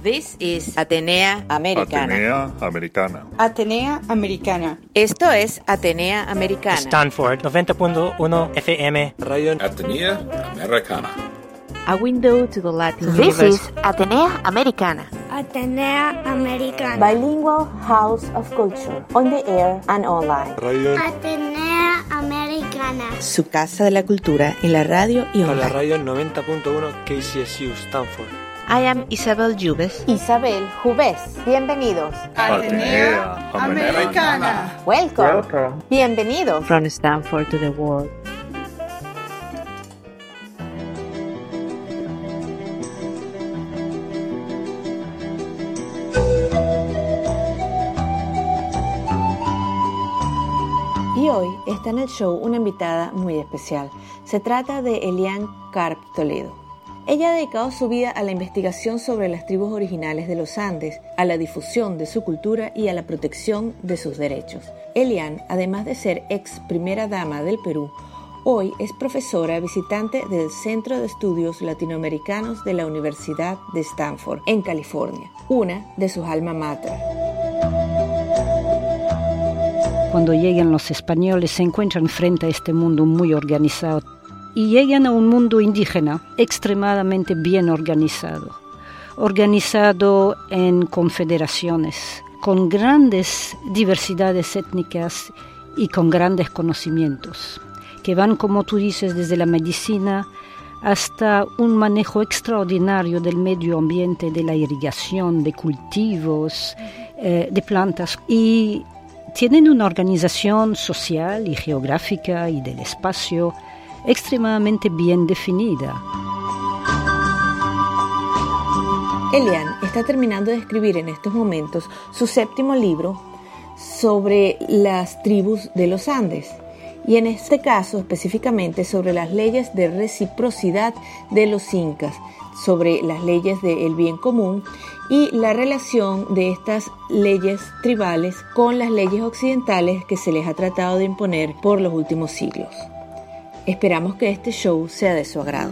This is Atenea Americana. Atenea Americana. Atenea Americana. Esto es Atenea Americana. Stanford 90.1 FM. Radio Atenea Americana. A window to the Latin This universe. is Atenea Americana. Atenea Americana. Bilingual House of Culture, on the air and online. Radio Atenea Americana. Su casa de la cultura en la radio y Con online. la radio 90.1 KCSU Stanford. I am Isabel Jubes. Isabel Jubes, bienvenidos. Atenea Americana. Welcome. Bienvenidos. From Stanford to the world. Y hoy está en el show una invitada muy especial. Se trata de Eliane Karp Toledo. Ella ha dedicado su vida a la investigación sobre las tribus originales de los Andes, a la difusión de su cultura y a la protección de sus derechos. Eliane, además de ser ex primera dama del Perú, hoy es profesora visitante del Centro de Estudios Latinoamericanos de la Universidad de Stanford, en California, una de sus alma mater. Cuando llegan los españoles se encuentran frente a este mundo muy organizado y llegan a un mundo indígena extremadamente bien organizado en confederaciones, con grandes diversidades étnicas y con grandes conocimientos, que van, como tú dices, desde la medicina hasta un manejo extraordinario del medio ambiente, de la irrigación, de cultivos, de plantas, y tienen una organización social y geográfica y del espacio extremadamente bien definida. Eliane está terminando de escribir en estos momentos su 7º libro sobre las tribus de los Andes, y en este caso específicamente sobre las leyes de reciprocidad de los incas, sobre las leyes del bien común y la relación de estas leyes tribales con las leyes occidentales que se les ha tratado de imponer por los últimos siglos. Esperamos que este show sea de su agrado.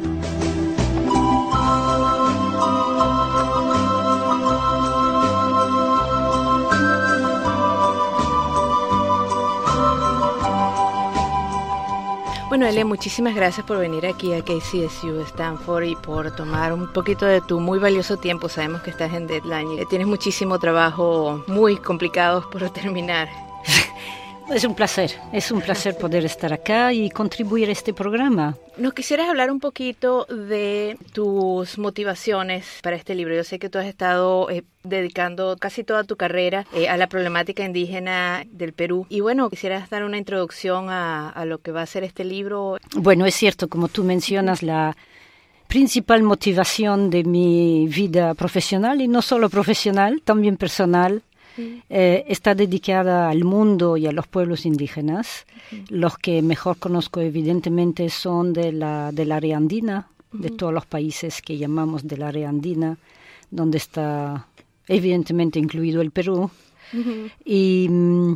Bueno, Eliane, muchísimas gracias por venir aquí a KCSU Stanford y por tomar un poquito de tu muy valioso tiempo. Sabemos que estás en deadline y tienes muchísimo trabajo muy complicado por terminar. Es un placer poder estar acá y contribuir a este programa. ¿Nos quisieras hablar un poquito de tus motivaciones para este libro? Yo sé que tú has estado dedicando casi toda tu carrera a la problemática indígena del Perú. Y bueno, quisieras dar una introducción a lo que va a ser este libro. Bueno, es cierto, como tú mencionas, la principal motivación de mi vida profesional, y no solo profesional, también personal, está dedicada al mundo y a los pueblos indígenas. Los que mejor conozco evidentemente son del área andina, de todos los países que llamamos del área andina, donde está evidentemente incluido el Perú. Y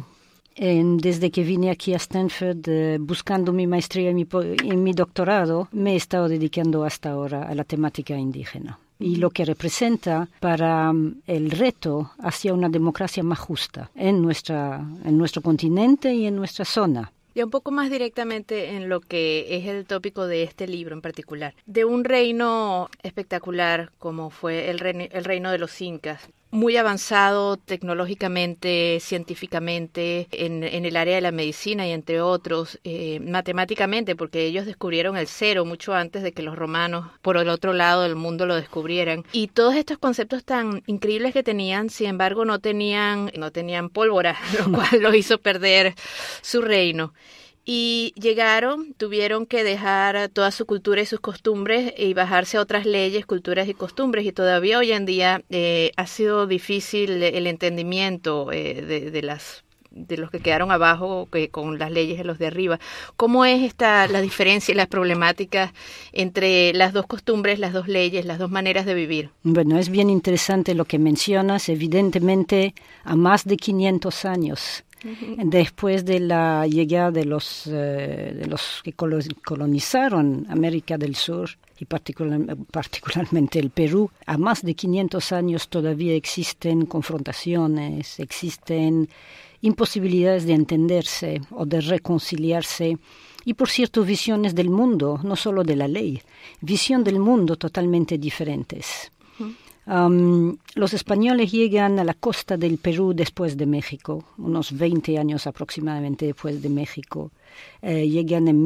desde que vine aquí a Stanford buscando mi maestría y mi doctorado, me he estado dedicando hasta ahora a la temática indígena y lo que representa para el reto hacia una democracia más justa en nuestro continente y en nuestra zona. Y un poco más directamente en lo que es el tópico de este libro en particular. De un reino espectacular como fue el reino de los incas, muy avanzado tecnológicamente, científicamente, en el área de la medicina y entre otros, matemáticamente, porque ellos descubrieron el cero mucho antes de que los romanos, por el otro lado del mundo, lo descubrieran. Y todos estos conceptos tan increíbles que tenían, sin embargo, no tenían pólvora, lo cual los hizo perder su reino. Y tuvieron que dejar toda su cultura y sus costumbres y bajarse a otras leyes, culturas y costumbres, y todavía hoy en día ha sido difícil el entendimiento de los que quedaron abajo con las leyes de los de arriba. ¿Cómo es la diferencia y las problemáticas entre las dos costumbres, las dos leyes, las dos maneras de vivir? Bueno, es bien interesante lo que mencionas. Evidentemente, a más de 500 años Después de la llegada de los que colonizaron América del Sur y particularmente el Perú, a más de 500 años todavía existen confrontaciones, existen imposibilidades de entenderse o de reconciliarse y, por cierto, visiones del mundo, no solo de la ley, visión del mundo totalmente diferentes. Los españoles llegan a la costa del Perú después de México, unos 20 años aproximadamente después de México. Llegan en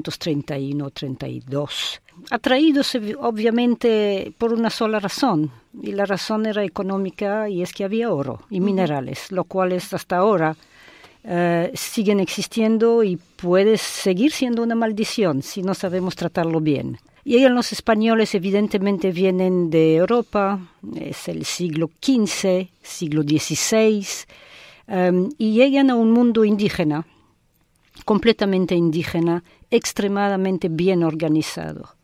1531-32, atraídos obviamente por una sola razón, y la razón era económica, y es que había oro y minerales, lo cuales hasta ahora siguen existiendo y puede seguir siendo una maldición si no sabemos tratarlo bien. Llegan los españoles, evidentemente vienen de Europa, es el siglo XV, siglo XVI, y llegan a un mundo indígena, completamente indígena, extremadamente bien organizado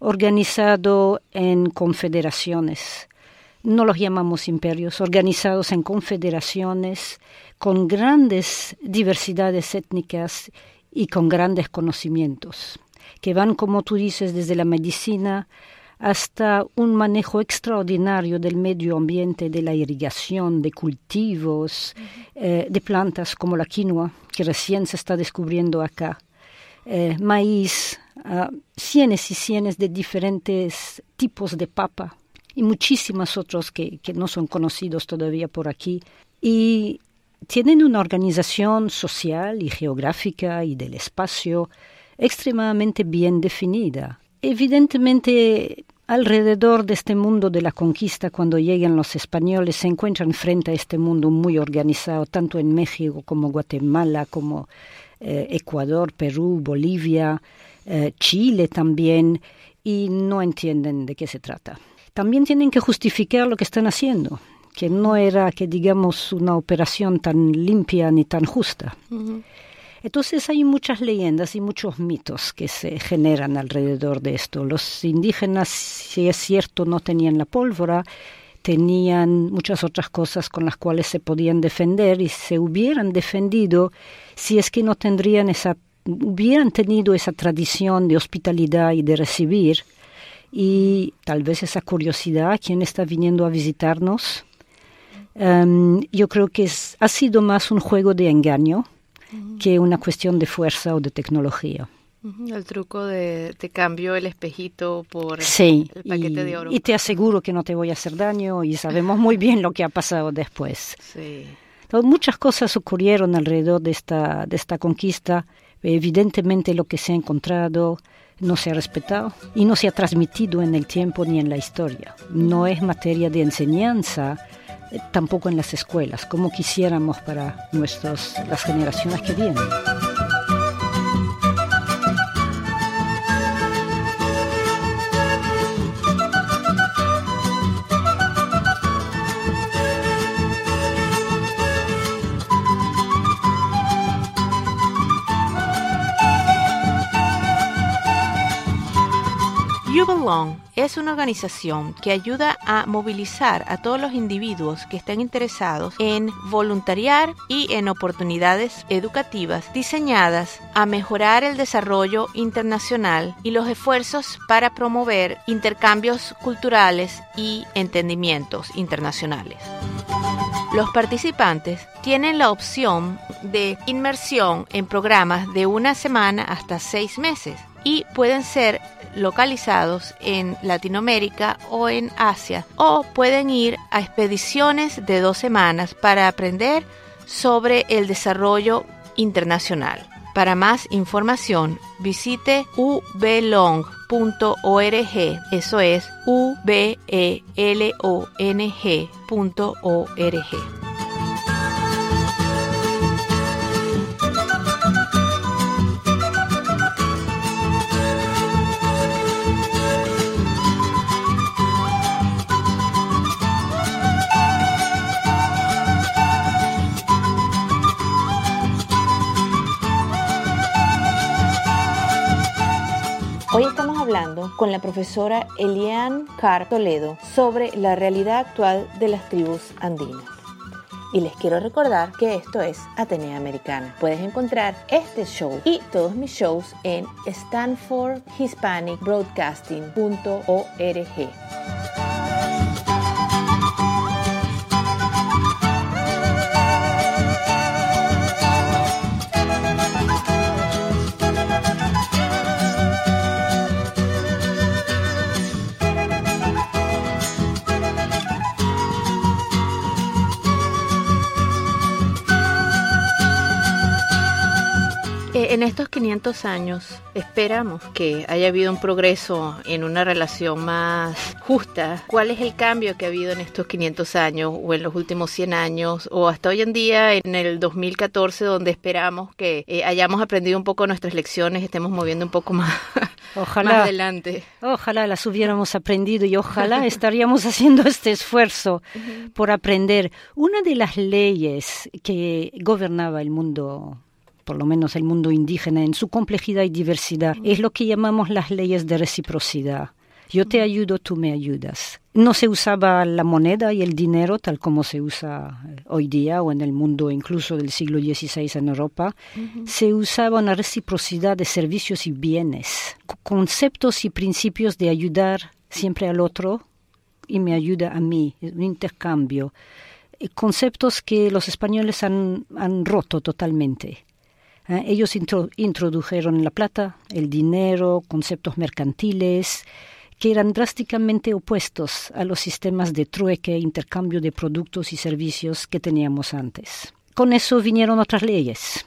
en confederaciones. No los llamamos imperios, organizados en confederaciones con grandes diversidades étnicas y con grandes conocimientos, que van, como tú dices, desde la medicina hasta un manejo extraordinario del medio ambiente, de la irrigación, de cultivos, de plantas como la quinoa, que recién se está descubriendo acá, maíz, cienes y cienes de diferentes tipos de papa y muchísimos otros que no son conocidos todavía por aquí. Y tienen una organización social y geográfica y del espacio extremadamente bien definida. Evidentemente, alrededor de este mundo de la conquista, cuando llegan los españoles, se encuentran frente a este mundo muy organizado, tanto en México como Guatemala, como Ecuador, Perú, Bolivia, Chile también, y no entienden de qué se trata. También tienen que justificar lo que están haciendo, que no era, que digamos, una operación tan limpia ni tan justa. Uh-huh. Entonces hay muchas leyendas y muchos mitos que se generan alrededor de esto. Los indígenas, si es cierto, no tenían la pólvora, tenían muchas otras cosas con las cuales se podían defender, y se hubieran defendido si es que no hubieran tenido esa tradición de hospitalidad y de recibir, y tal vez esa curiosidad, ¿quién está viniendo a visitarnos? Yo creo que ha sido más un juego de engaño que una cuestión de fuerza o de tecnología. El truco de te cambio el espejito por sí, el paquete de oro. Y te aseguro que no te voy a hacer daño, y sabemos muy bien lo que ha pasado después. Sí. Entonces, muchas cosas ocurrieron alrededor de esta conquista. Evidentemente lo que se ha encontrado no se ha respetado y no se ha transmitido en el tiempo ni en la historia. No es materia de enseñanza, tampoco en las escuelas, como quisiéramos para las generaciones que vienen. You Belong es una organización que ayuda a movilizar a todos los individuos que estén interesados en voluntariar y en oportunidades educativas diseñadas a mejorar el desarrollo internacional y los esfuerzos para promover intercambios culturales y entendimientos internacionales. Los participantes tienen la opción de inmersión en programas de 1 semana hasta 6 meses y pueden ser localizados en Latinoamérica o en Asia, o pueden ir a expediciones de 2 semanas para aprender sobre el desarrollo internacional. Para más información, visite ubelong.org, eso es ubelong.org. Hoy estamos hablando con la profesora Eliane Carr Toledo sobre la realidad actual de las tribus andinas. Y les quiero recordar que esto es Atenea Americana. Puedes encontrar este show y todos mis shows en stanfordhispanicbroadcasting.org. En estos 500 años esperamos que haya habido un progreso en una relación más justa. ¿Cuál es el cambio que ha habido en estos 500 años o en los últimos 100 años o hasta hoy en día en el 2014, donde esperamos que hayamos aprendido un poco nuestras lecciones, estemos moviendo un poco más, más adelante? Ojalá las hubiéramos aprendido y ojalá estaríamos haciendo este esfuerzo por aprender. Una de las leyes que gobernaba el mundo, por lo menos el mundo indígena, en su complejidad y diversidad, es lo que llamamos las leyes de reciprocidad. Yo te ayudo, tú me ayudas. No se usaba la moneda y el dinero tal como se usa hoy día o en el mundo incluso del siglo XVI en Europa. Se usaba una reciprocidad de servicios y bienes, conceptos y principios de ayudar siempre al otro y me ayuda a mí, un intercambio. Conceptos que los españoles han roto totalmente. Ellos introdujeron la plata, el dinero, conceptos mercantiles que eran drásticamente opuestos a los sistemas de trueque, intercambio de productos y servicios que teníamos antes. Con eso vinieron otras leyes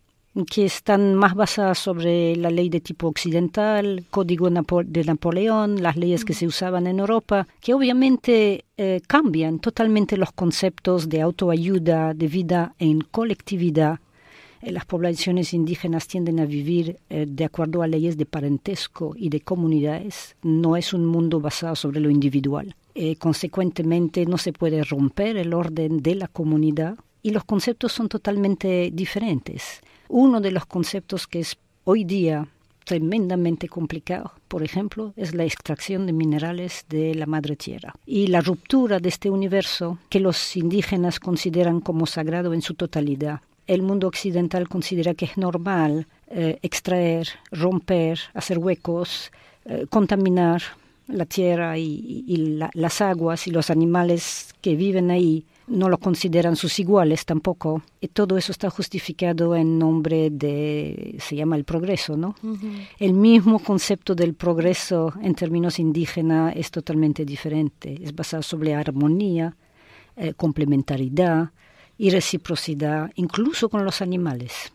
que están más basadas sobre la ley de tipo occidental, Código de Napoleón, las leyes que se usaban en Europa, que obviamente cambian totalmente los conceptos de autoayuda, de vida en colectividad. Las poblaciones indígenas tienden a vivir de acuerdo a leyes de parentesco y de comunidades. No es un mundo basado sobre lo individual. Consecuentemente, no se puede romper el orden de la comunidad y los conceptos son totalmente diferentes. Uno de los conceptos que es hoy día tremendamente complicado, por ejemplo, es la extracción de minerales de la madre tierra y la ruptura de este universo que los indígenas consideran como sagrado en su totalidad. El mundo occidental considera que es normal extraer, romper, hacer huecos, contaminar la tierra y las aguas y los animales que viven ahí. No lo consideran sus iguales tampoco. Y todo eso está justificado en nombre de, se llama el progreso, ¿no? El mismo concepto del progreso en términos indígenas es totalmente diferente. Es basado sobre armonía, complementariedad y reciprocidad, incluso con los animales,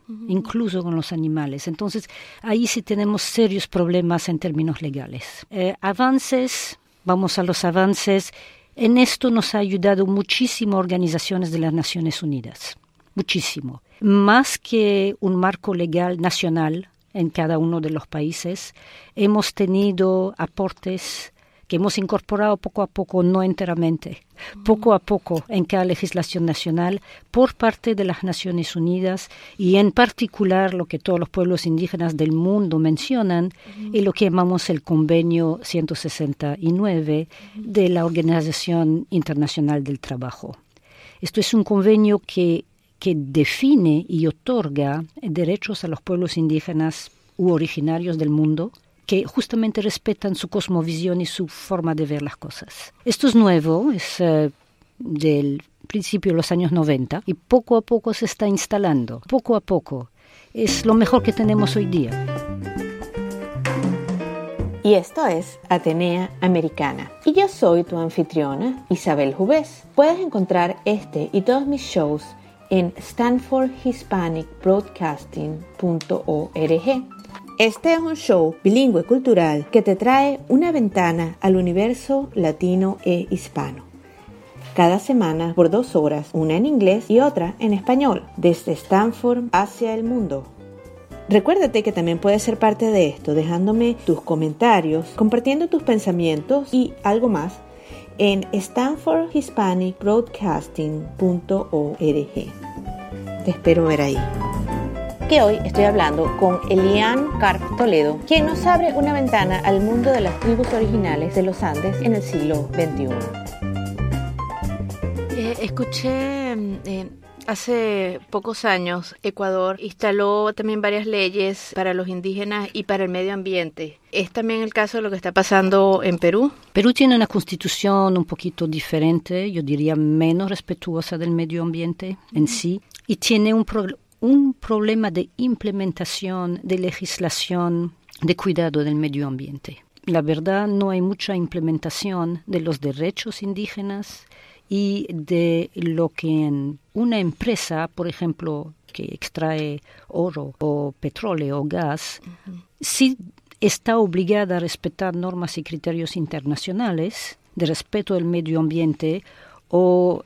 Entonces, ahí sí tenemos serios problemas en términos legales. Avances, vamos a los avances. En esto nos ha ayudado muchísimo organizaciones de las Naciones Unidas, muchísimo. Más que un marco legal nacional en cada uno de los países, hemos tenido aportes que hemos incorporado poco a poco, no enteramente, poco a poco en cada legislación nacional por parte de las Naciones Unidas y en particular lo que todos los pueblos indígenas del mundo mencionan y lo que llamamos el Convenio 169 de la Organización Internacional del Trabajo. Esto es un convenio que define y otorga derechos a los pueblos indígenas u originarios del mundo que justamente respetan su cosmovisión y su forma de ver las cosas. Esto es nuevo, es del principio de los años 90 y poco a poco se está instalando, poco a poco. Es lo mejor que tenemos hoy día. Y esto es Atenea Americana. Y yo soy tu anfitriona, Isabel Jubés. Puedes encontrar este y todos mis shows en stanfordhispanicbroadcasting.org. Este es un show bilingüe cultural que te trae una ventana al universo latino e hispano. Cada semana por 2 horas, una en inglés y otra en español, desde Stanford hacia el mundo. Recuérdate que también puedes ser parte de esto dejándome tus comentarios, compartiendo tus pensamientos y algo más en stanfordhispanicbroadcasting.org. Te espero ver ahí. Que hoy estoy hablando con Elian Karp Toledo, quien nos abre una ventana al mundo de las tribus originales de los Andes en el siglo XXI. Escuché Hace pocos años, Ecuador instaló también varias leyes para los indígenas y para el medio ambiente. ¿Es también el caso de lo que está pasando en Perú? Perú tiene una constitución un poquito diferente, yo diría menos respetuosa del medio ambiente en sí, y tiene un problema de implementación de legislación de cuidado del medio ambiente. La verdad, no hay mucha implementación de los derechos indígenas y de lo que en una empresa, por ejemplo, que extrae oro o petróleo o gas, sí está obligada a respetar normas y criterios internacionales de respeto del medio ambiente o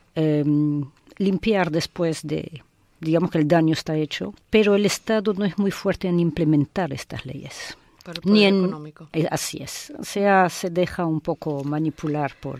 limpiar después de, digamos que el daño está hecho, pero el Estado no es muy fuerte en implementar estas leyes. Por el poder económico. Así es, o sea, se deja un poco manipular por...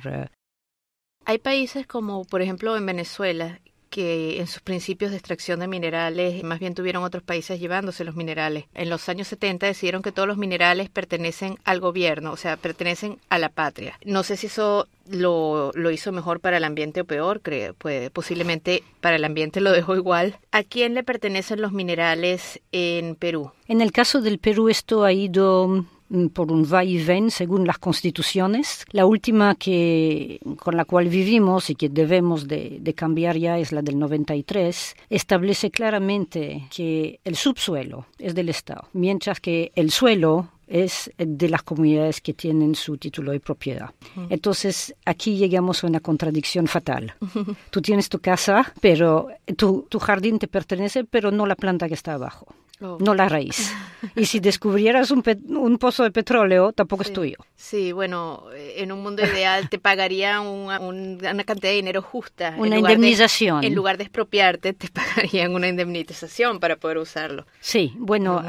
Hay países como, por ejemplo, en Venezuela, que en sus principios de extracción de minerales, más bien tuvieron otros países llevándose los minerales. En los años 70 decidieron que todos los minerales pertenecen al gobierno, o sea, pertenecen a la patria. No sé si eso lo hizo mejor para el ambiente o peor, pues posiblemente para el ambiente lo dejó igual. ¿A quién le pertenecen los minerales en Perú? En el caso del Perú esto ha ido por un va y ven según las constituciones. La última con la cual vivimos y que debemos de cambiar ya es la del 93, establece claramente que el subsuelo es del Estado, mientras que el suelo es de las comunidades que tienen su título de propiedad. Entonces, aquí llegamos a una contradicción fatal. Tú tienes tu casa, pero tu jardín te pertenece, pero no la planta que está abajo. No la raíz. Y si descubrieras un pozo de petróleo, tampoco es tuyo. Sí, bueno, en un mundo ideal te pagarían una cantidad de dinero justa. Una indemnización. En lugar de expropiarte, te pagarían una indemnización para poder usarlo. Sí, bueno,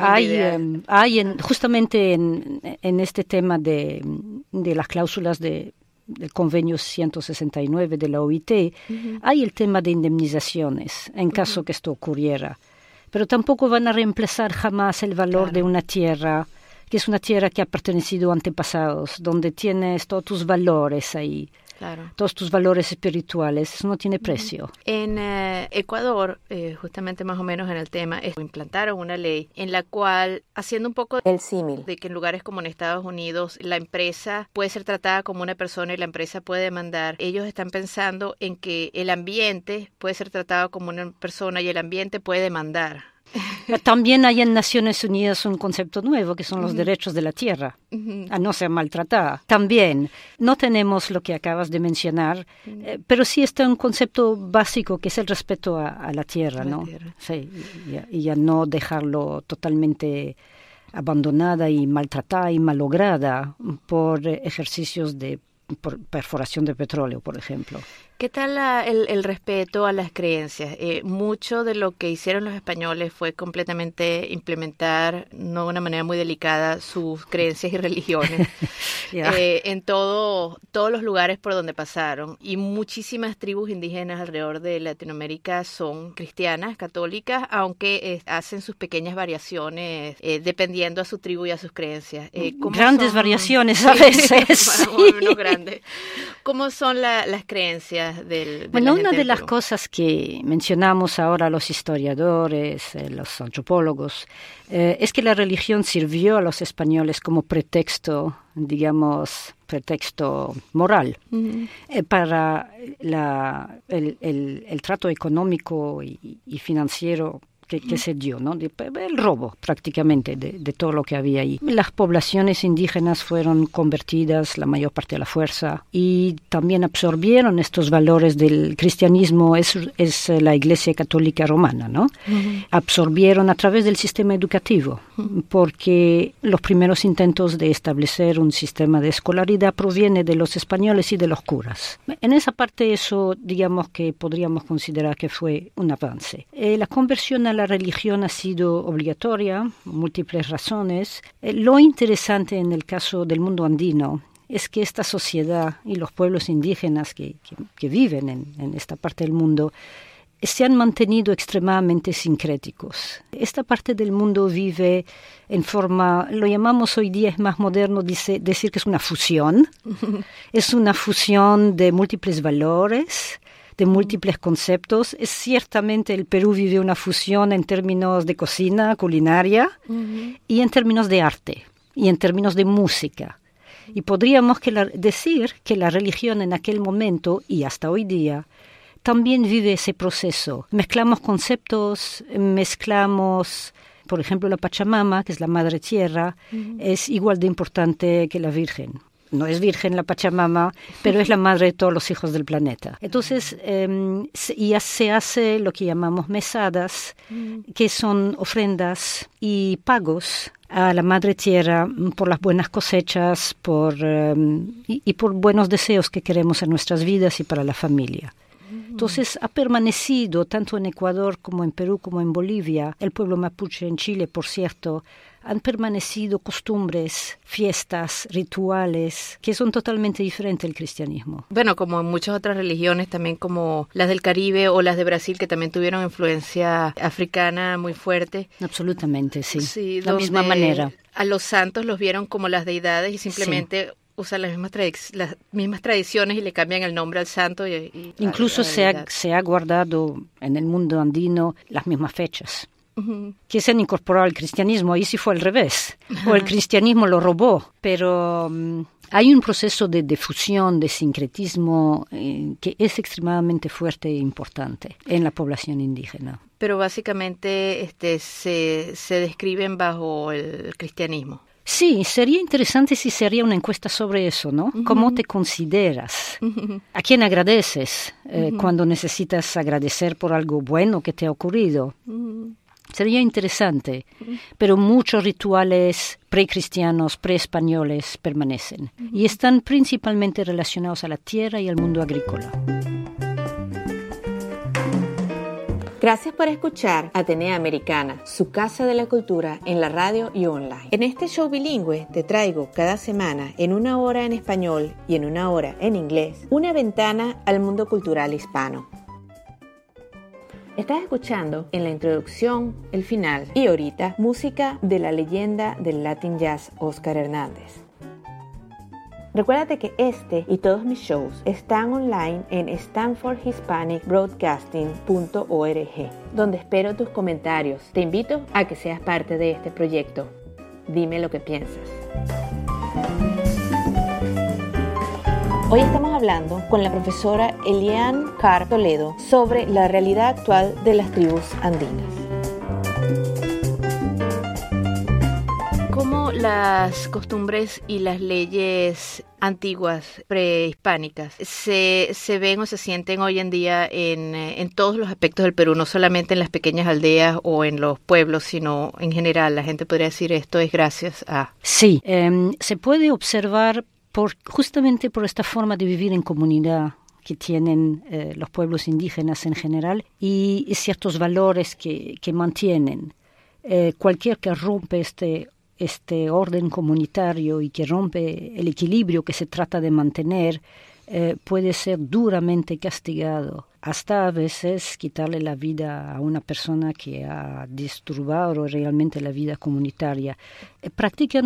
hay justamente en este tema de las cláusulas del convenio 169 de la OIT, hay el tema de indemnizaciones en caso que esto ocurriera. Pero tampoco van a reemplazar jamás el valor de una tierra, que es una tierra que ha pertenecido a antepasados, donde tienes todos tus valores ahí, todos tus valores espirituales. Eso no tiene precio. En Ecuador, justamente más o menos en el tema, implantaron una ley en la cual, haciendo un poco el símil de que en lugares como en Estados Unidos, la empresa puede ser tratada como una persona y la empresa puede demandar. Ellos están pensando en que el ambiente puede ser tratado como una persona y el ambiente puede demandar. También hay en Naciones Unidas un concepto nuevo que son los derechos de la tierra, a no ser maltratada. También no tenemos lo que acabas de mencionar, pero sí está un concepto básico que es el respeto a la tierra, ¿no? Sí, y a no dejarlo totalmente abandonada y maltratada y malograda por ejercicios por perforación de petróleo, por ejemplo. ¿Qué tal el respeto a las creencias? Mucho de lo que hicieron los españoles fue completamente implementar, no de una manera muy delicada, sus creencias y religiones en todos los lugares por donde pasaron. Y muchísimas tribus indígenas alrededor de Latinoamérica son cristianas, católicas, aunque hacen sus pequeñas variaciones dependiendo a su tribu y a sus creencias. Grandes variaciones a veces. Menos grandes. ¿Cómo son las creencias Bueno, una de las cosas que mencionamos ahora los historiadores, los antropólogos, es que la religión sirvió a los españoles como pretexto, digamos, pretexto moral para el trato económico y financiero que se dio, ¿no? El robo prácticamente de todo lo que había ahí. Las poblaciones indígenas fueron convertidas la mayor parte a la fuerza y también absorbieron estos valores del cristianismo, es la Iglesia Católica Romana, ¿no? Absorbieron a través del sistema educativo, porque los primeros intentos de establecer un sistema de escolaridad proviene de los españoles y de los curas. En esa parte eso, digamos que podríamos considerar que fue un avance. La conversión a la religión ha sido obligatoria, múltiples razones. Lo interesante en el caso del mundo andino es que esta sociedad y los pueblos indígenas que viven en esta parte del mundo se han mantenido extremadamente sincréticos. Esta parte del mundo vive en forma, lo llamamos hoy día, es más moderno decir que es una fusión. Es una fusión de múltiples valores, de múltiples conceptos. Ciertamente el Perú vive una fusión en términos de cocina, culinaria, y en términos de arte, y en términos de música. Y podríamos decir que la religión en aquel momento, y hasta hoy día, también vive ese proceso. Mezclamos conceptos, por ejemplo, la Pachamama, que es la Madre Tierra, es igual de importante que la Virgen. No es virgen la Pachamama, pero es la madre de todos los hijos del planeta. Entonces, ya se hace lo que llamamos mesadas, que son ofrendas y pagos a la Madre Tierra por las buenas cosechas y por buenos deseos que queremos en nuestras vidas y para la familia. Entonces, ha permanecido, tanto en Ecuador como en Perú como en Bolivia, el pueblo mapuche en Chile, por cierto, han permanecido costumbres, fiestas, rituales, que son totalmente diferentes del cristianismo. Bueno, como en muchas otras religiones, también como las del Caribe o las de Brasil, que también tuvieron influencia africana muy fuerte. Absolutamente, sí. Sí, la misma manera. A los santos los vieron como las deidades y simplemente usan las mismas tradiciones y le cambian el nombre al santo. Incluso se ha guardado en el mundo andino las mismas fechas. Que se han incorporado al cristianismo, ahí sí fue al revés, o el cristianismo lo robó, pero hay un proceso de difusión, de sincretismo que es extremadamente fuerte e importante en la población indígena. Pero básicamente se describen bajo el cristianismo. Sí, sería interesante si se haría una encuesta sobre eso, ¿no? ¿Cómo te consideras? ¿A quién agradeces cuando necesitas agradecer por algo bueno que te ha ocurrido? Sería interesante, pero muchos rituales precristianos, preespañoles permanecen y están principalmente relacionados a la tierra y al mundo agrícola. Gracias por escuchar Atenea Americana, su casa de la cultura en la radio y online. En este show bilingüe te traigo cada semana, en 1 hora en español y en 1 hora en inglés, una ventana al mundo cultural hispano. Estás escuchando en la introducción, el final y ahorita música de la leyenda del Latin Jazz Oscar Hernández. Recuérdate que este y todos mis shows están online en stanfordhispanicbroadcasting.org, donde espero tus comentarios. Te invito a que seas parte de este proyecto. Dime lo que piensas. Hoy estamos hablando con la profesora Eliane Carr Toledo sobre la realidad actual de las tribus andinas. ¿Cómo las costumbres y las leyes antiguas, prehispánicas, se ven o se sienten hoy en día en todos los aspectos del Perú, no solamente en las pequeñas aldeas o en los pueblos, sino en general? La gente podría decir esto es gracias a... Sí, se puede observar justamente por esta forma de vivir en comunidad que tienen los pueblos indígenas en general y ciertos valores que mantienen. Cualquier que rompe este orden comunitario y que rompe el equilibrio que se trata de mantener puede ser duramente castigado, hasta a veces quitarle la vida a una persona que ha disturbado realmente la vida comunitaria. Practican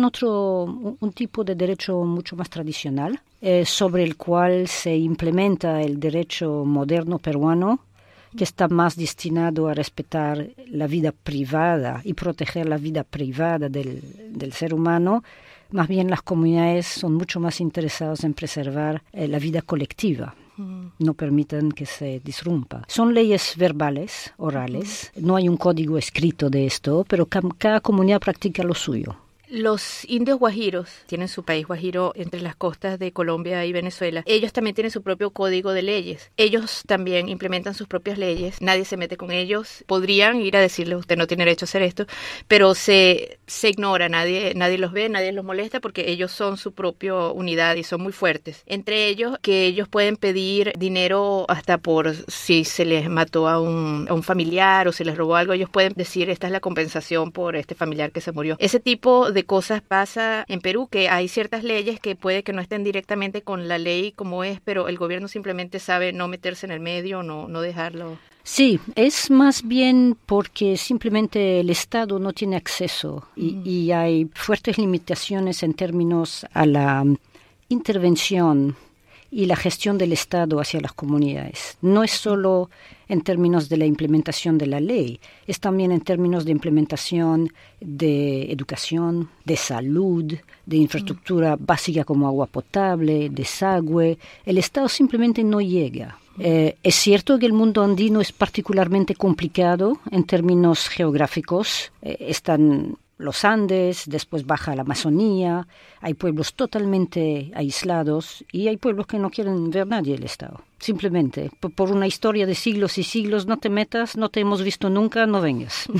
un tipo de derecho mucho más tradicional, sobre el cual se implementa el derecho moderno peruano, que está más destinado a respetar la vida privada y proteger la vida privada del ser humano. Más bien las comunidades son mucho más interesadas en preservar la vida colectiva. No permitan que se disrumpa. Son leyes verbales, orales. No hay un código escrito de esto, pero cada comunidad practica lo suyo. Los indios guajiros tienen su país guajiro entre las costas de Colombia y Venezuela. Ellos también tienen su propio código de leyes. Ellos también implementan sus propias leyes. Nadie se mete con ellos. Podrían ir a decirle, usted no tiene derecho a hacer esto, pero se ignora. Nadie los ve, nadie los molesta porque ellos son su propia unidad y son muy fuertes. Entre ellos, que ellos pueden pedir dinero hasta por si se les mató a un familiar o se les robó algo. Ellos pueden decir, esta es la compensación por este familiar que se murió. Ese tipo de cosas pasa en Perú, que hay ciertas leyes que puede que no estén directamente con la ley como es, pero el gobierno simplemente sabe no meterse en el medio, no dejarlo. Sí, es más bien porque simplemente el Estado no tiene acceso y hay fuertes limitaciones en términos a la intervención y la gestión del Estado hacia las comunidades. No es solo en términos de la implementación de la ley, es también en términos de implementación de educación, de salud, de infraestructura básica como agua potable, desagüe. El Estado simplemente no llega. Es cierto que el mundo andino es particularmente complicado en términos geográficos. Están los Andes, después baja la Amazonía, hay pueblos totalmente aislados y hay pueblos que no quieren ver nadie el Estado. Simplemente, por una historia de siglos y siglos, no te metas, no te hemos visto nunca, no vengas.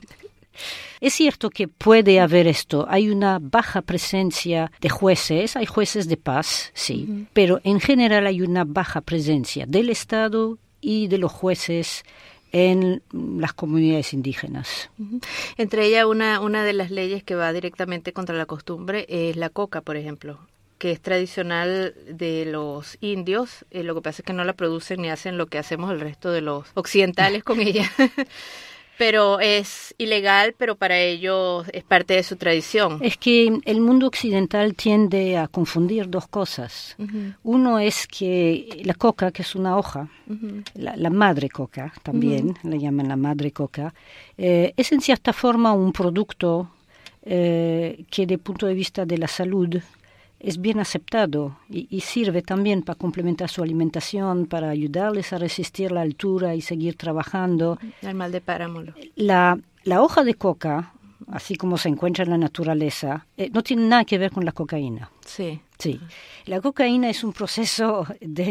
Es cierto que puede haber esto, hay una baja presencia de jueces, hay jueces de paz, sí, pero en general hay una baja presencia del Estado y de los jueces en las comunidades indígenas. Entre ellas, una de las leyes que va directamente contra la costumbre es la coca, por ejemplo, que es tradicional de los indios. Lo que pasa es que no la producen ni hacen lo que hacemos el resto de los occidentales con ella. Pero es ilegal, pero para ellos es parte de su tradición. Es que el mundo occidental tiende a confundir dos cosas. Uno es que la coca, que es una hoja, la madre coca también, la llaman la madre coca, es en cierta forma un producto que desde el punto de vista de la salud es bien aceptado y sirve también para complementar su alimentación, para ayudarles a resistir la altura y seguir trabajando. El mal de páramo. La hoja de coca, así como se encuentra en la naturaleza, no tiene nada que ver con la cocaína. Sí. Sí. La cocaína es un proceso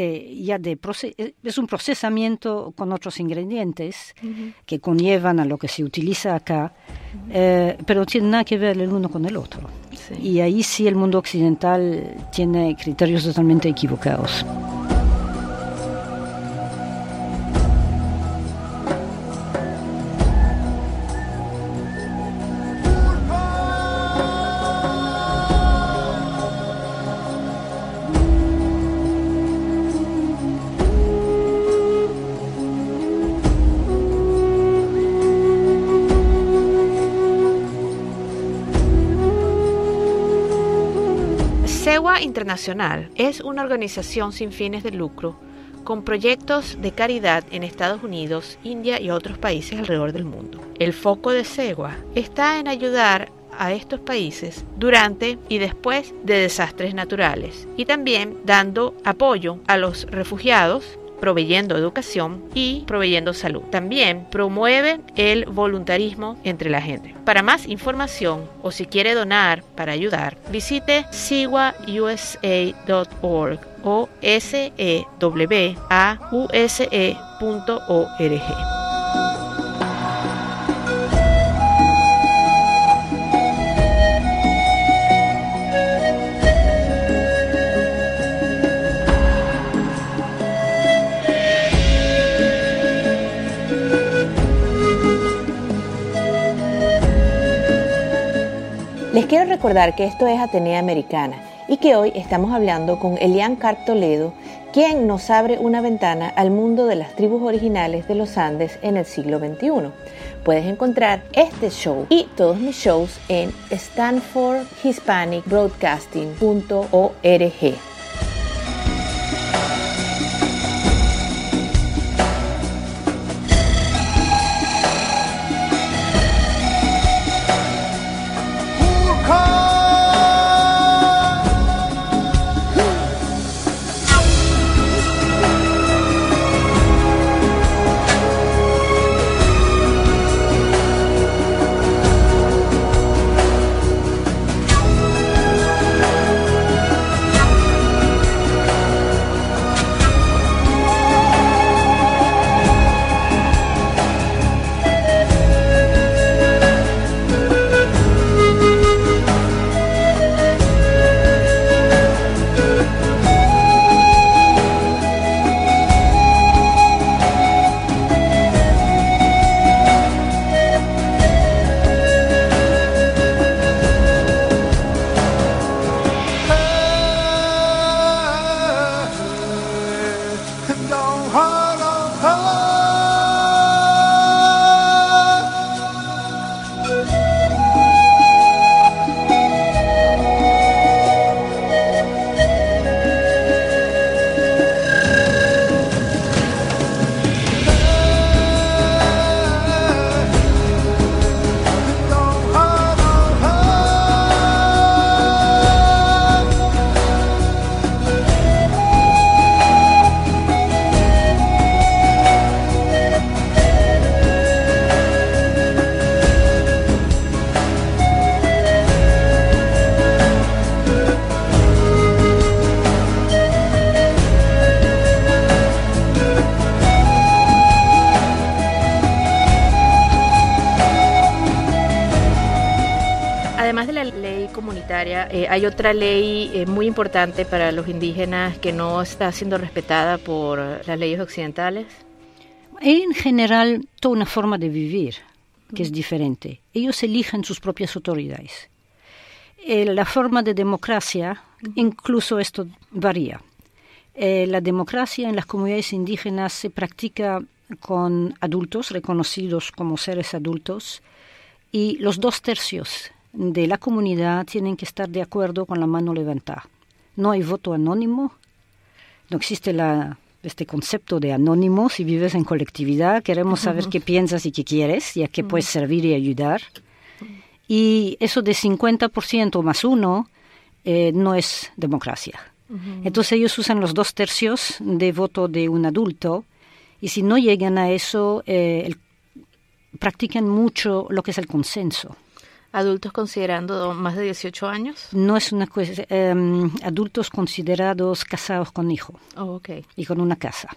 es un procesamiento con otros ingredientes que conllevan a lo que se utiliza acá, pero no tiene nada que ver el uno con el otro. Sí. Y ahí sí el mundo occidental tiene criterios totalmente equivocados. SEWA Internacional es una organización sin fines de lucro con proyectos de caridad en Estados Unidos, India y otros países alrededor del mundo. El foco de SEWA está en ayudar a estos países durante y después de desastres naturales y también dando apoyo a los refugiados, proveyendo educación y proveyendo salud. También promueve el voluntarismo entre la gente. Para más información o si quiere donar para ayudar, visite sewausa.org o sewause.org. Les quiero recordar que esto es Atenea Americana y que hoy estamos hablando con Elian Karp Toledo, quien nos abre una ventana al mundo de las tribus originales de los Andes en el siglo XXI. Puedes encontrar este show y todos mis shows en stanfordhispanicbroadcasting.org. secretaria, hay otra ley muy importante para los indígenas que no está siendo respetada por las leyes occidentales. En general, toda una forma de vivir que es diferente. Ellos eligen sus propias autoridades. La forma de democracia, incluso esto varía. La democracia en las comunidades indígenas se practica con adultos reconocidos como seres adultos y los 2/3 de la comunidad tienen que estar de acuerdo con la mano levantada. No hay voto anónimo, no existe este concepto de anónimo. Si vives en colectividad, queremos saber qué piensas y qué quieres y a qué puedes servir y ayudar. Y eso de 50% más 1 no es democracia. Entonces ellos usan los 2/3 de voto de un adulto y si no llegan a eso, practican mucho lo que es el consenso. ¿Adultos considerando más de 18 años? No es una cosa. Adultos considerados casados con hijo. Oh, okay. Y con una casa.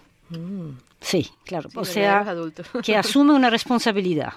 Sí, claro. Sí, o sea, que asume una responsabilidad.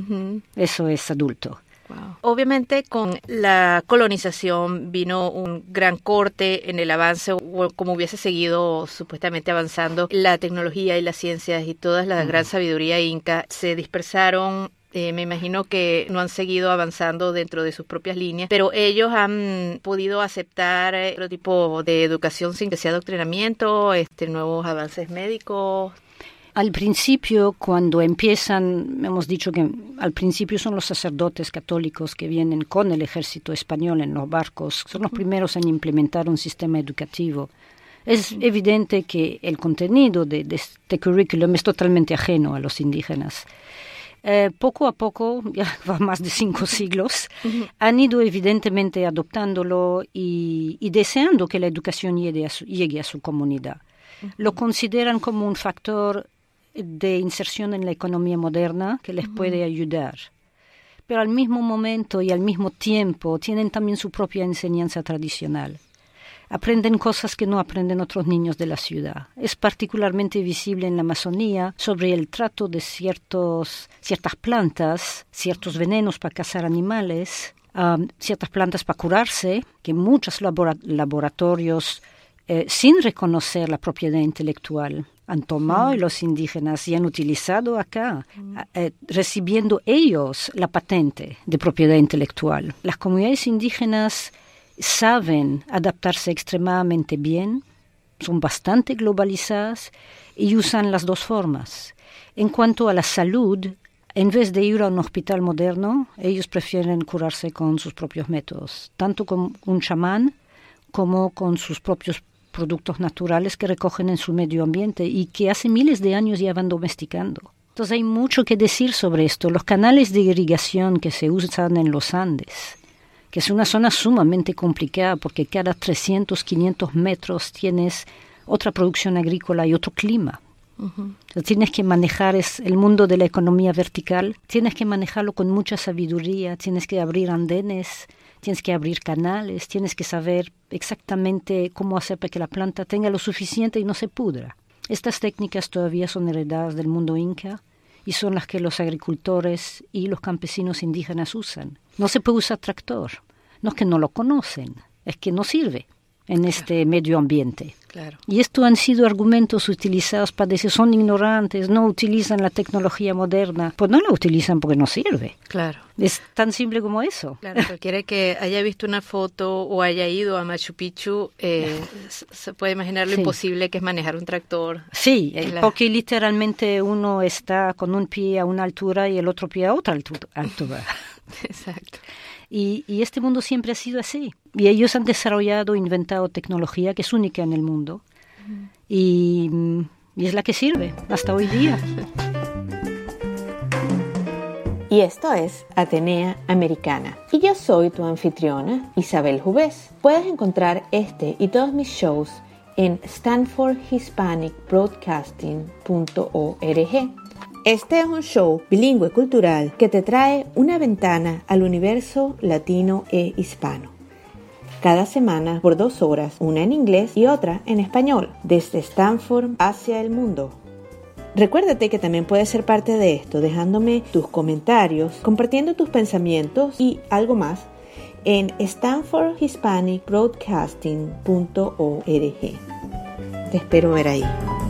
Eso es adulto. Wow. Obviamente con la colonización vino un gran corte en el avance, o como hubiese seguido supuestamente avanzando la tecnología y las ciencias y toda la gran sabiduría inca se dispersaron. Me imagino que no han seguido avanzando dentro de sus propias líneas, pero ellos han podido aceptar otro tipo de educación sin que sea adoctrinamiento, nuevos avances médicos. Al principio, cuando empiezan, hemos dicho que al principio son los sacerdotes católicos que vienen con el ejército español en los barcos, son los primeros en implementar un sistema educativo. Es evidente que el contenido de este currículum es totalmente ajeno a los indígenas. Poco a poco, ya va más de 5 siglos, han ido evidentemente adoptándolo y deseando que la educación llegue a su comunidad. Lo consideran como un factor de inserción en la economía moderna que les puede ayudar. Pero al mismo momento y al mismo tiempo tienen también su propia enseñanza tradicional. Aprenden cosas que no aprenden otros niños de la ciudad. Es particularmente visible en la Amazonía sobre el trato de ciertas plantas, ciertos venenos para cazar animales, ciertas plantas para curarse, que muchos laboratorios, sin reconocer la propiedad intelectual, han tomado los indígenas y han utilizado acá, recibiendo ellos la patente de propiedad intelectual. Las comunidades indígenas saben adaptarse extremadamente bien, son bastante globalizadas y usan las dos formas. En cuanto a la salud, en vez de ir a un hospital moderno, ellos prefieren curarse con sus propios métodos, tanto con un chamán como con sus propios productos naturales que recogen en su medio ambiente y que hace miles de años ya van domesticando. Entonces hay mucho que decir sobre esto. Los canales de irrigación que se usan en los Andes, que es una zona sumamente complicada porque cada 300, 500 metros tienes otra producción agrícola y otro clima. Entonces, tienes que manejar el mundo de la economía vertical, tienes que manejarlo con mucha sabiduría, tienes que abrir andenes, tienes que abrir canales, tienes que saber exactamente cómo hacer para que la planta tenga lo suficiente y no se pudra. Estas técnicas todavía son heredadas del mundo inca y son las que los agricultores y los campesinos indígenas usan. No se puede usar tractor, no es que no lo conocen, es que no sirve en este medio ambiente. Claro. Y esto han sido argumentos utilizados para decir son ignorantes, no utilizan la tecnología moderna. Pues no la utilizan porque no sirve. Claro. Es tan simple como eso. Claro, cualquiera que haya visto una foto o haya ido a Machu Picchu se puede imaginar lo imposible que es manejar un tractor. Sí, porque literalmente uno está con un pie a una altura y el otro pie a otra altura. Exacto. Y este mundo siempre ha sido así. Y ellos han desarrollado, inventado tecnología que es única en el mundo. Y es la que sirve hasta hoy día. Y esto es Atenea Americana. Y yo soy tu anfitriona, Isabel Jubés. Puedes encontrar este y todos mis shows en stanfordhispanicbroadcasting.org. Este es un show bilingüe cultural que te trae una ventana al universo latino e hispano. Cada semana por 2 horas, una en inglés y otra en español, desde Stanford hacia el mundo. Recuérdate que también puedes ser parte de esto dejándome tus comentarios, compartiendo tus pensamientos y algo más en stanfordhispanicbroadcasting.org. Te espero ver ahí.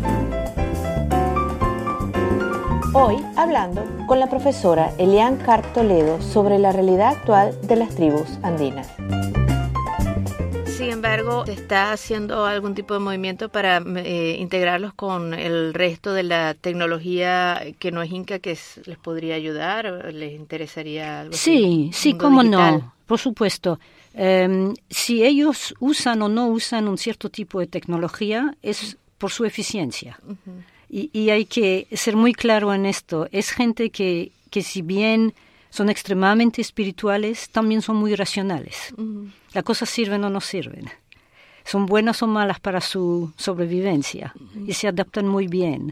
Hoy hablando con la profesora Elian Karp Toledo sobre la realidad actual de las tribus andinas. Sin embargo, ¿se está haciendo algún tipo de movimiento para integrarlos con el resto de la tecnología que no es inca, que les podría ayudar? ¿Les interesaría algo así? Sí, cómo no, por supuesto. Si ellos usan o no usan un cierto tipo de tecnología, es por su eficiencia. Uh-huh. Y hay que ser muy claro en esto. Es gente que si bien son extremadamente espirituales, también son muy racionales. Uh-huh. Las cosas sirven o no sirven. Son buenas o malas para su sobrevivencia. Uh-huh. Y se adaptan muy bien.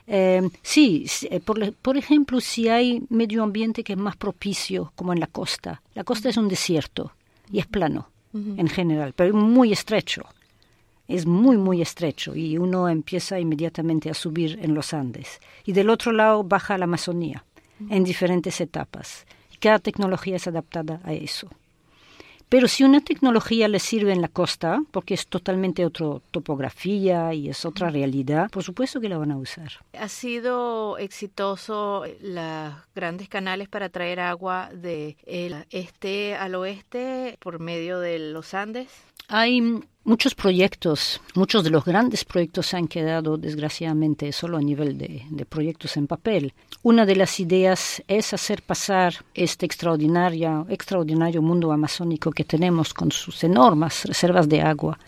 Por ejemplo, si hay medio ambiente que es más propicio, como en la costa. La costa es un desierto y es plano, uh-huh, en general, pero muy estrecho. Es muy, muy estrecho y uno empieza inmediatamente a subir en los Andes. Y del otro lado baja a la Amazonía, en diferentes etapas. Y cada tecnología es adaptada a eso. Pero si una tecnología le sirve en la costa, porque es totalmente otra topografía y es otra realidad, por supuesto que la van a usar. ¿Ha sido exitoso los grandes canales para traer agua del este al oeste por medio de los Andes? Hay muchos proyectos, muchos de los grandes proyectos se han quedado desgraciadamente solo a nivel de proyectos en papel. Una de las ideas es hacer pasar este extraordinario mundo amazónico que tenemos con sus enormes reservas de agua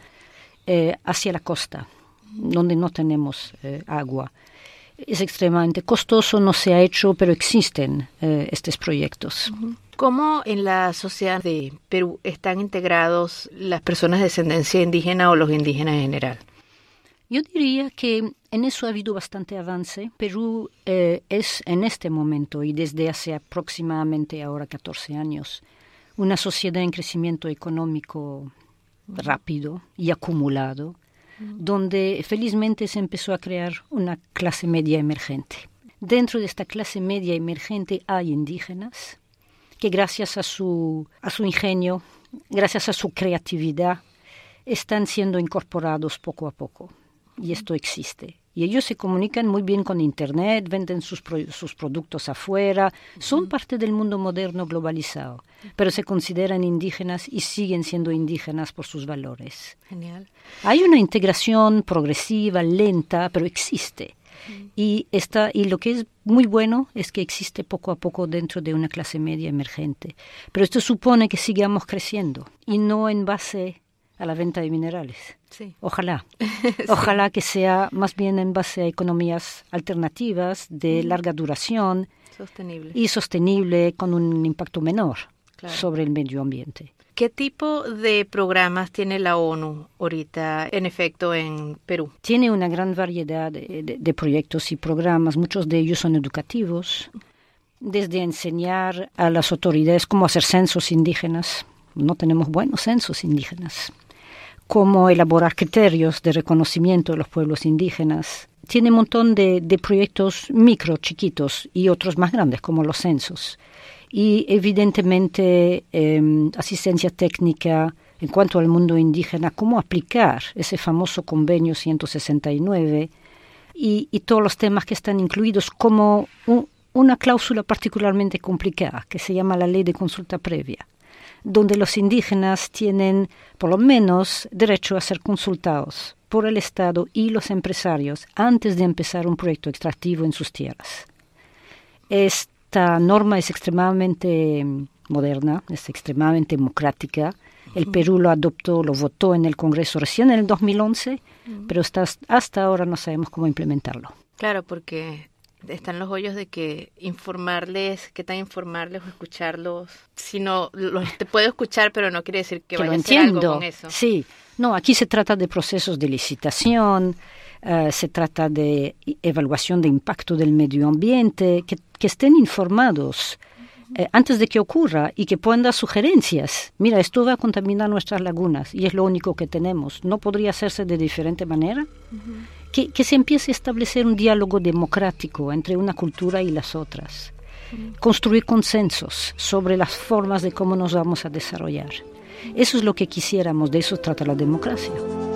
hacia la costa, donde no tenemos agua. Es extremadamente costoso, no se ha hecho, pero existen estos proyectos. Uh-huh. ¿Cómo en la sociedad de Perú están integrados las personas de descendencia indígena o los indígenas en general? Yo diría que en eso ha habido bastante avance. Perú es en este momento y desde hace aproximadamente ahora 14 años una sociedad en crecimiento económico rápido y acumulado, donde felizmente se empezó a crear una clase media emergente. Dentro de esta clase media emergente hay indígenas que gracias a su ingenio, gracias a su creatividad, están siendo incorporados poco a poco. Y esto existe. Y ellos se comunican muy bien con Internet, venden sus productos afuera, son parte del mundo moderno globalizado, pero se consideran indígenas y siguen siendo indígenas por sus valores. Genial. Hay una integración progresiva, lenta, pero existe. Y lo que es muy bueno es que existe poco a poco dentro de una clase media emergente. Pero esto supone que sigamos creciendo y no en base a la venta de minerales. Sí. Ojalá. Ojalá que sea más bien en base a economías alternativas de larga duración y sostenible con un impacto menor sobre el medio ambiente. ¿Qué tipo de programas tiene la ONU ahorita en efecto en Perú? Tiene una gran variedad de proyectos y programas. Muchos de ellos son educativos, desde enseñar a las autoridades cómo hacer censos indígenas. No tenemos buenos censos indígenas. Cómo elaborar criterios de reconocimiento de los pueblos indígenas. Tiene un montón de proyectos chiquitos y otros más grandes, como los censos. Y evidentemente asistencia técnica en cuanto al mundo indígena, cómo aplicar ese famoso convenio 169 y todos los temas que están incluidos como una cláusula particularmente complicada que se llama la ley de consulta previa, donde los indígenas tienen por lo menos derecho a ser consultados por el Estado y los empresarios antes de empezar un proyecto extractivo en sus tierras. Esta norma es extremadamente moderna, es extremadamente democrática. El Perú lo adoptó, lo votó en el Congreso recién en el 2011, pero hasta ahora no sabemos cómo implementarlo. Claro, porque están los hoyos de que informarles, qué tan informarles o escucharlos. Si no, te puedo escuchar, pero no quiere decir que vaya a hacer algo con eso. Sí, no, aquí se trata de procesos de licitación, se trata de evaluación de impacto del medio ambiente, que estén informados antes de que ocurra y que puedan dar sugerencias. Mira, esto va a contaminar nuestras lagunas y es lo único que tenemos. ¿No podría hacerse de diferente manera? Que se empiece a establecer un diálogo democrático entre una cultura y las otras. construir consensos sobre las formas de cómo nos vamos a desarrollar. Eso es lo que quisiéramos, de eso trata la democracia.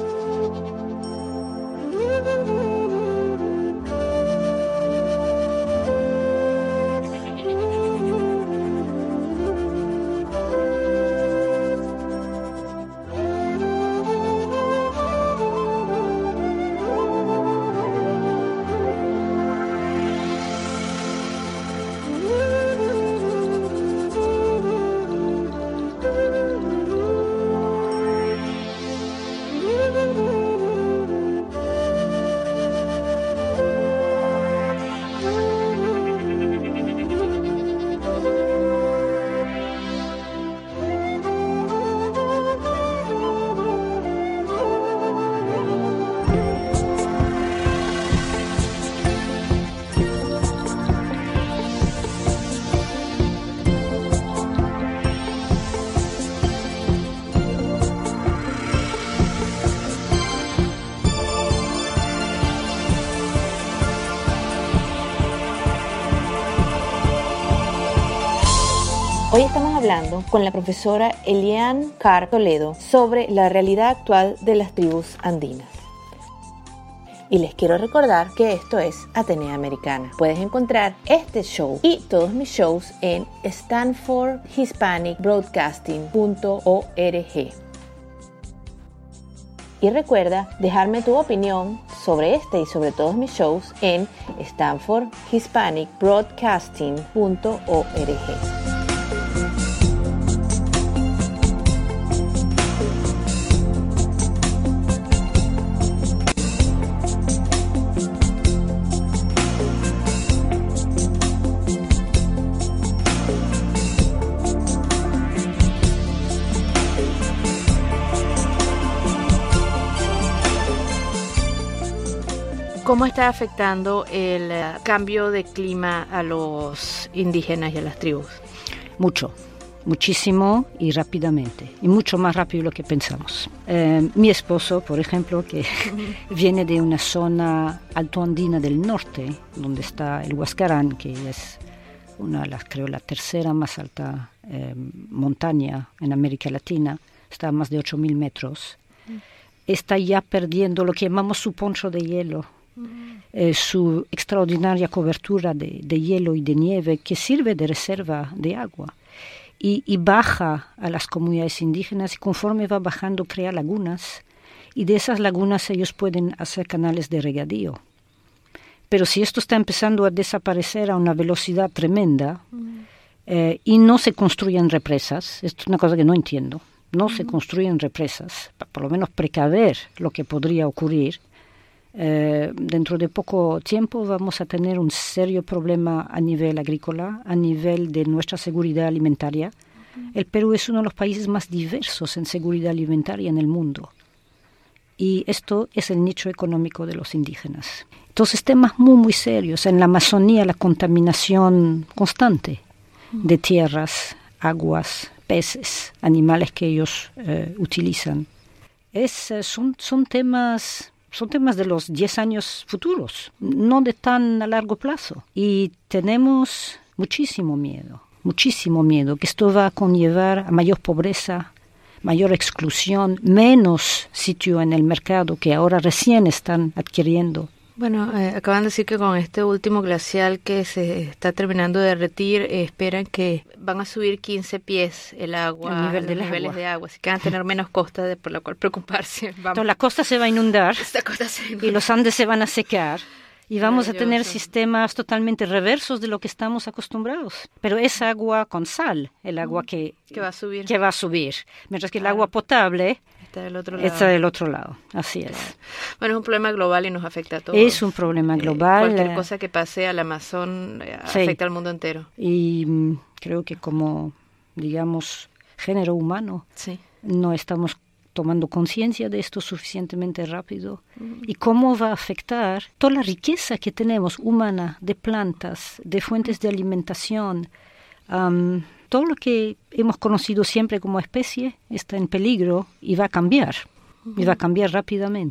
Hoy estamos hablando con la profesora Eliane Carr Toledo sobre la realidad actual de las tribus andinas. Y les quiero recordar que esto es Atenea Americana. Puedes encontrar este show y todos mis shows en stanfordhispanicbroadcasting.org. Y recuerda dejarme tu opinión sobre este y sobre todos mis shows en stanfordhispanicbroadcasting.org. ¿Cómo está afectando el cambio de clima a los indígenas y a las tribus? Muchísimo y rápidamente, y mucho más rápido de lo que pensamos. Mi esposo, por ejemplo, que viene de una zona altoandina del norte, donde está el Huascarán, que es creo la tercera más alta montaña en América Latina, está a más de 8.000 metros, está ya perdiendo lo que llamamos su poncho de hielo. Su extraordinaria cobertura de hielo y de nieve que sirve de reserva de agua y baja a las comunidades indígenas y conforme va bajando crea lagunas y de esas lagunas ellos pueden hacer canales de regadío. Pero si esto está empezando a desaparecer a una velocidad tremenda y no se construyen represas, esto es una cosa que no entiendo, no se construyen represas, para por lo menos precaver lo que podría ocurrir. Dentro de poco tiempo vamos a tener un serio problema a nivel agrícola, a nivel de nuestra seguridad alimentaria. El Perú es uno de los países más diversos en seguridad alimentaria en el mundo. Y esto es el nicho económico de los indígenas. Entonces, temas muy, muy serios. En la Amazonía, la contaminación constante de tierras, aguas, peces, animales que ellos utilizan. Son temas de los 10 años futuros, no de tan a largo plazo. Y tenemos muchísimo miedo que esto va a conllevar a mayor pobreza, mayor exclusión, menos sitio en el mercado que ahora recién están adquiriendo. Bueno, acaban de decir que con este último glacial que se está terminando de derretir, esperan que van a subir 15 pies el agua, los niveles de agua, así que van a tener menos costa por la cual preocuparse. Entonces la costa se va a inundar y los Andes se van a secar y vamos a tener sistemas totalmente reversos de lo que estamos acostumbrados. Pero es agua con sal, el agua que va a subir, mientras que el agua potable está del otro lado. Así es. Bueno, es un problema global y nos afecta a todos. Es un problema global. Cualquier cosa que pase al Amazon afecta al mundo entero. Y creo que como, digamos, género humano, no estamos tomando conciencia de esto suficientemente rápido. Y cómo va a afectar toda la riqueza que tenemos humana, de plantas, de fuentes de alimentación, todo lo que hemos conocido siempre como especie está en peligro y va a cambiar, y va a cambiar rápidamente.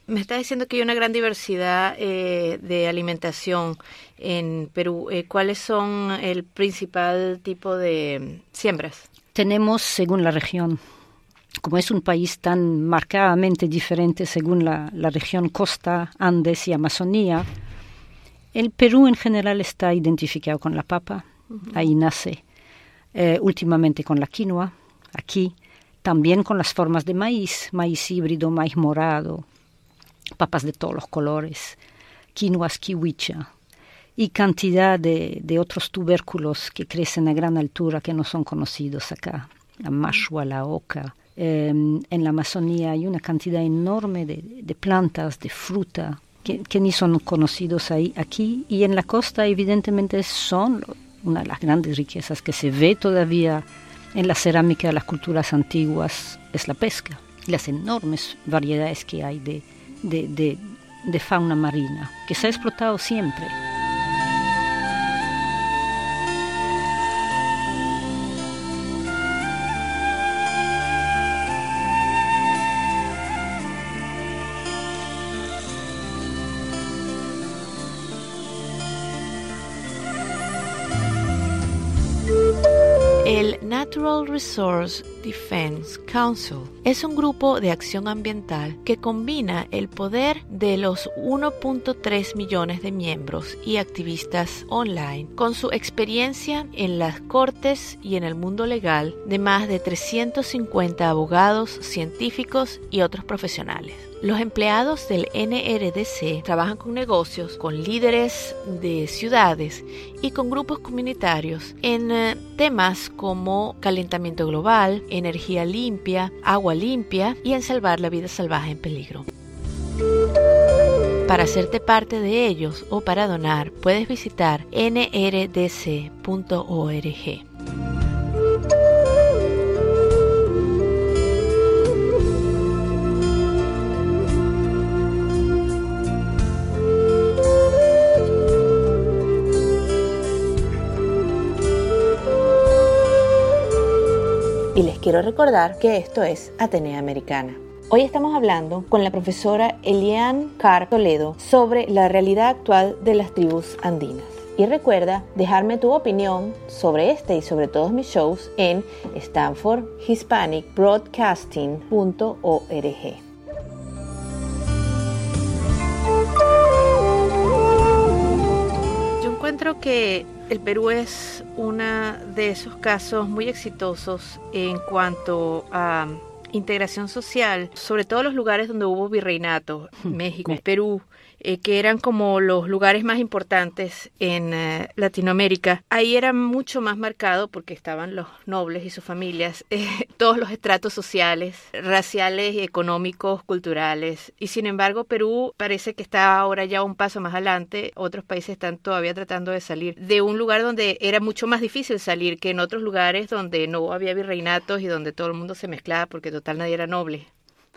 Me está diciendo que hay una gran diversidad de alimentación en Perú. ¿Cuáles son el principal tipo de siembras? Tenemos, según la región, como es un país tan marcadamente diferente según la región costa, Andes y Amazonía, el Perú en general está identificado con la papa, ahí nace, últimamente con la quinoa, aquí, también con las formas de maíz híbrido, maíz morado, papas de todos los colores, quinoas kiwicha y cantidad de otros tubérculos que crecen a gran altura que no son conocidos acá, la mashua, la oca. En la Amazonía hay una cantidad enorme de plantas, de fruta, que ni son conocidos aquí, y en la costa evidentemente son una de las grandes riquezas que se ve todavía en la cerámica de las culturas antiguas, es la pesca, las enormes variedades que hay de fauna marina, que se ha explotado siempre. El Natural Resource Defense Council es un grupo de acción ambiental que combina el poder de los 1.3 millones de miembros y activistas online con su experiencia en las cortes y en el mundo legal de más de 350 abogados, científicos y otros profesionales. Los empleados del NRDC trabajan con negocios, con líderes de ciudades y con grupos comunitarios en temas como calentamiento global, energía limpia, agua limpia y en salvar la vida salvaje en peligro. Para hacerte parte de ellos o para donar, puedes visitar nrdc.org. Y les quiero recordar que esto es Atenea Americana. Hoy estamos hablando con la profesora Eliane Carr Toledo sobre la realidad actual de las tribus andinas. Y recuerda dejarme tu opinión sobre este y sobre todos mis shows en stanfordhispanicbroadcasting.org. Yo encuentro que el Perú es uno de esos casos muy exitosos en cuanto a integración social, sobre todo los lugares donde hubo virreinato, México, Perú, que eran como los lugares más importantes en Latinoamérica. Ahí era mucho más marcado porque estaban los nobles y sus familias, todos los estratos sociales, raciales, económicos, culturales. Y sin embargo, Perú parece que está ahora ya un paso más adelante. Otros países están todavía tratando de salir de un lugar donde era mucho más difícil salir que en otros lugares donde no había virreinatos y donde todo el mundo se mezclaba porque total nadie era noble.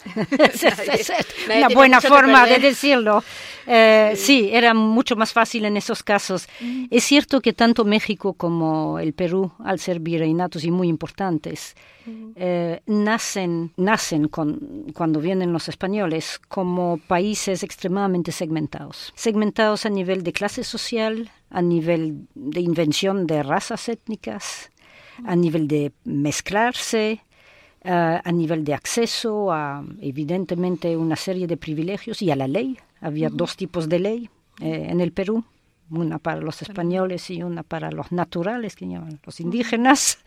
Una buena forma de decirlo. Sí, era mucho más fácil en esos casos. Es cierto que tanto México como el Perú, al ser virreinatos y muy importantes, nacen cuando vienen los españoles como países extremadamente segmentados. Segmentados a nivel de clase social, a nivel de invención de razas étnicas, a nivel de mezclarse, a nivel de acceso a, evidentemente, una serie de privilegios y a la ley. Había dos tipos de ley en el Perú, una para los españoles y una para los naturales, que llaman los indígenas.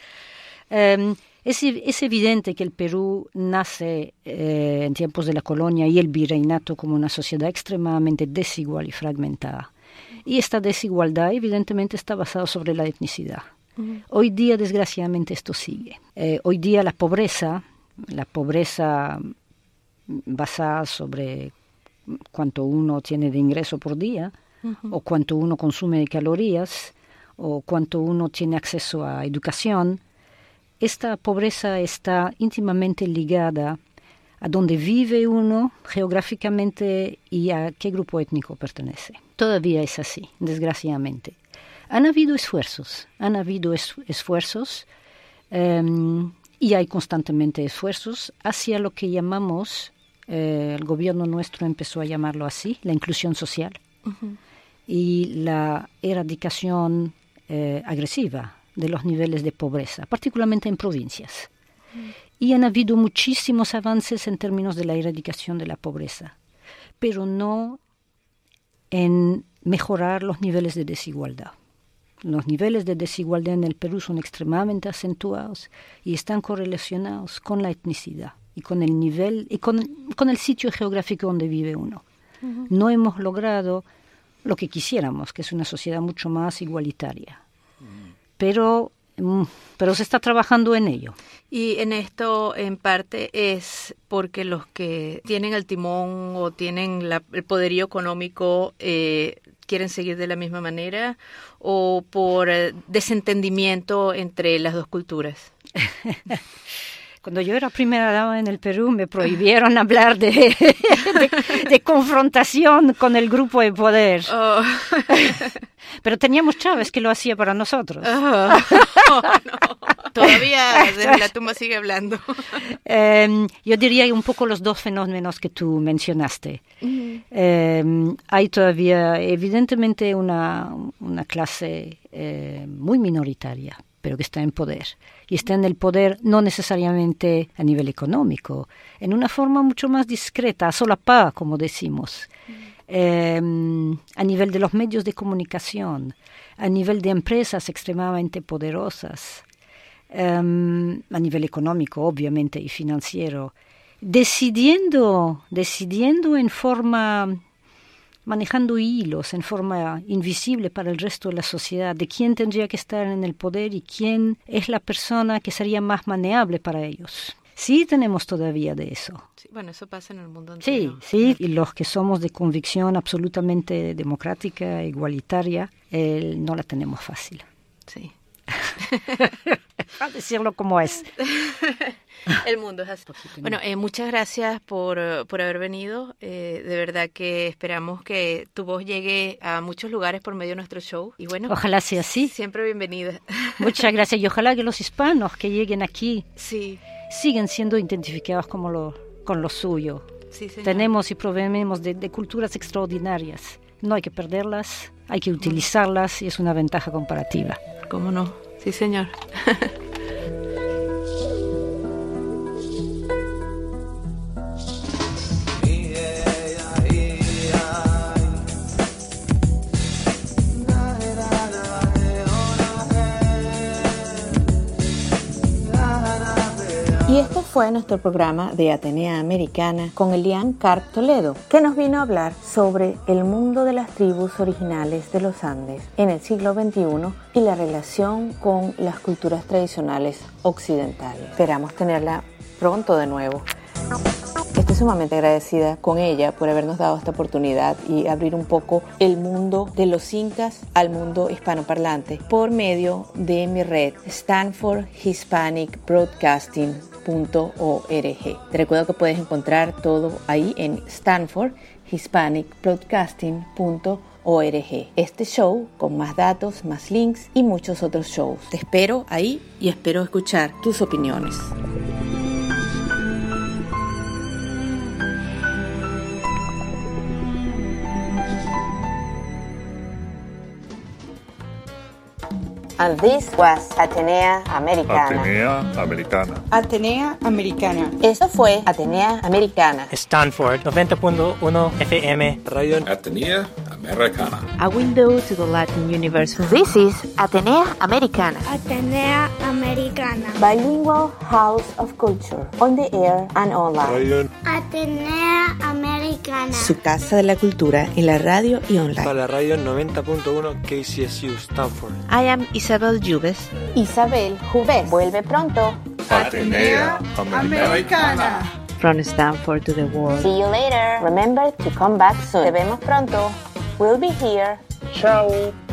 Es evidente que el Perú nace en tiempos de la colonia y el virreinato como una sociedad extremadamente desigual y fragmentada. Y esta desigualdad, evidentemente, está basada sobre la etnicidad. Hoy día, desgraciadamente, esto sigue. Hoy día la pobreza basada sobre cuánto uno tiene de ingreso por día, o cuánto uno consume de calorías, o cuánto uno tiene acceso a educación, esta pobreza está íntimamente ligada a dónde vive uno geográficamente y a qué grupo étnico pertenece. Todavía es así, desgraciadamente. Han habido esfuerzos y hay constantemente esfuerzos hacia lo que llamamos el gobierno nuestro empezó a llamarlo así, la inclusión social, y la erradicación agresiva de los niveles de pobreza, particularmente en provincias. Y han habido muchísimos avances en términos de la erradicación de la pobreza, pero no en mejorar los niveles de desigualdad. Los niveles de desigualdad en el Perú son extremadamente acentuados y están correlacionados con la etnicidad y con el nivel y con el sitio geográfico donde vive uno. No hemos logrado lo que quisiéramos, que es una sociedad mucho más igualitaria. Pero se está trabajando en ello. Y en esto, en parte, es porque los que tienen el timón o tienen el poderío económico quieren seguir de la misma manera, o por desentendimiento entre las dos culturas. Cuando yo era primera dama en el Perú me prohibieron hablar de confrontación con el grupo de poder. Oh. Pero teníamos Chávez que lo hacía para nosotros. Oh, no. Todavía desde la tumba sigue hablando. Yo diría un poco los dos fenómenos que tú mencionaste. Hay todavía evidentemente una clase muy minoritaria, pero que está en poder. Y está en el poder no necesariamente a nivel económico, en una forma mucho más discreta, a solapá, como decimos. A nivel de los medios de comunicación, a nivel de empresas extremadamente poderosas, a nivel económico, obviamente, y financiero, decidiendo en forma, manejando hilos en forma invisible para el resto de la sociedad, de quién tendría que estar en el poder y quién es la persona que sería más maneable para ellos. Sí tenemos todavía de eso. Sí, bueno, eso pasa en el mundo entero. Sí, y los que somos de convicción absolutamente democrática, igualitaria, no la tenemos fácil. Sí. A decirlo como es. El mundo es así. Bueno, muchas gracias por haber venido. De verdad que esperamos que tu voz llegue a muchos lugares por medio de nuestro show. Y bueno, ojalá sea así. Siempre bienvenida. Muchas gracias. Y ojalá que los hispanos que lleguen aquí siguen siendo identificados con lo suyo. Sí, señor. Tenemos y provenimos de culturas extraordinarias. No hay que perderlas, hay que utilizarlas y es una ventaja comparativa. ¿Cómo no? Sí, señor. Y este fue nuestro programa de Atenea Americana con Elian Carp Toledo, que nos vino a hablar sobre el mundo de las tribus originales de los Andes en el siglo XXI y la relación con las culturas tradicionales occidentales. Esperamos tenerla pronto de nuevo. Estoy sumamente agradecida con ella por habernos dado esta oportunidad y abrir un poco el mundo de los incas al mundo hispanoparlante por medio de mi red Stanford Hispanic Broadcasting.org. Te recuerdo que puedes encontrar todo ahí en Stanford Hispanic Broadcasting.org. Este show con más datos, más links y muchos otros shows. Te espero ahí y espero escuchar tus opiniones. And this was Atenea Americana. Atenea Americana. Atenea Americana. Eso fue Atenea Americana. Stanford 90.1 FM. Radio Atenea Americana. A window to the Latin universe. This is Atenea Americana. Atenea Americana. Bilingual House of Culture. On the air and online. Radio Atenea Americana. Su casa de la cultura en la radio y online. Para la radio 90.1 KCSU Stanford. I am Isabel Jubes. Isabel Jubes. Vuelve pronto. Atenea Americana. From Stanford to the world. See you later. Remember to come back soon. Te vemos pronto. We'll be here. Ciao.